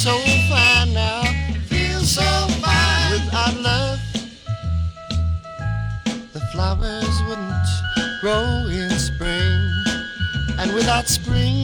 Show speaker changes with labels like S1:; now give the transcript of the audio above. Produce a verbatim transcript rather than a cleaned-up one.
S1: so fine now.
S2: Feels so fine.
S1: Without love, flowers wouldn't grow in spring, and without spring